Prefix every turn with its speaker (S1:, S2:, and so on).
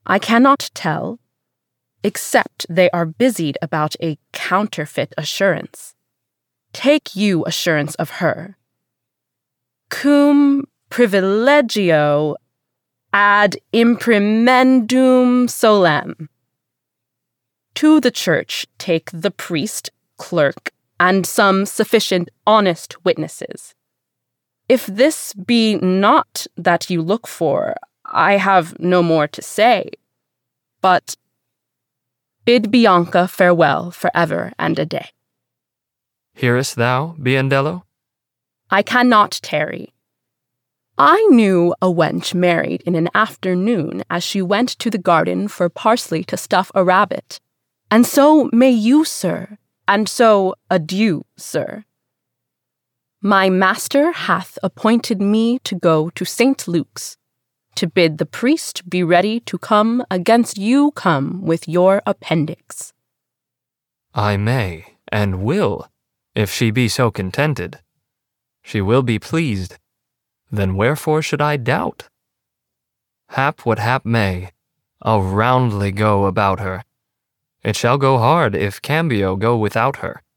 S1: I cannot tell, except they are busied about a counterfeit assurance. Take you assurance of her. Cum privilegio ad imprimendum solem. To the church take the priest, clerk, and some sufficient honest witnesses. If this be not that you look for, I have no more to say, but bid Bianca farewell forever and a day.
S2: Hearest thou, Biondello?
S1: I cannot tarry. I knew a wench married in an afternoon as she went to the garden for parsley to stuff a rabbit, and so may you, sir, and so adieu, sir. My master hath appointed me to go to St. Luke's, to bid the priest be ready to come against you come with your appendix.
S2: I may, and will, if she be so contented. She will be pleased. Then wherefore should I doubt? Hap what hap may, I'll roundly go about her. It shall go hard if Cambio go without her.